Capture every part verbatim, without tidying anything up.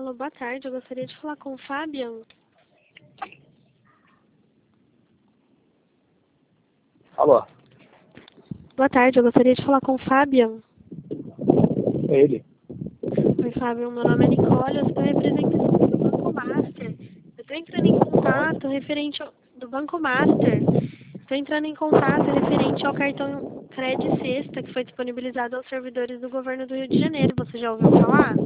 Alô, boa tarde. Eu gostaria de falar com o Fabian. Alô? Boa tarde, eu gostaria de falar com o Fabian. É ele. Oi, Fabian. Meu nome é Nicole, eu estou representando do Banco Master. Eu estou entrando em contato referente ao... do Banco Master. Estou entrando em contato referente ao cartão Cred Sexta, que foi disponibilizado aos servidores do governo do Rio de Janeiro. Você já ouviu falar?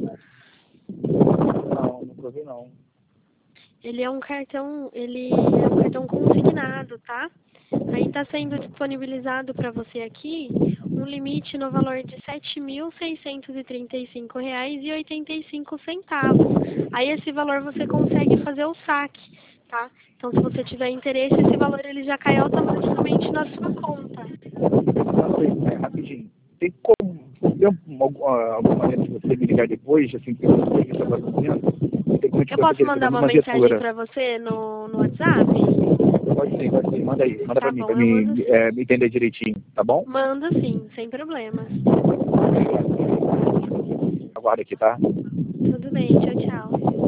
Não, nunca ouvi não. Ele é um cartão, ele é um cartão consignado, tá? Aí está sendo disponibilizado para você aqui um limite no valor de sete mil seiscentos e trinta e cinco reais e oitenta e cinco centavos. Aí esse valor você consegue fazer o saque, tá? Então se você tiver interesse, esse valor ele já cai automaticamente na sua conta. É, rapidinho. Tem como, tem alguma, alguma maneira de você me ligar depois, assim, que eu não sei o que você está fazendo? Tem como te Eu posso fazer mandar uma uma mensagem leitura. para você no, no WhatsApp? Pode sim, pode sim. Manda aí, manda Tá pra mim, bom, pra eu mando me, sim. é, me entender direitinho, tá bom? Mando sim, sem problemas. Aguarda aqui, tá? Tudo bem, tchau, tchau.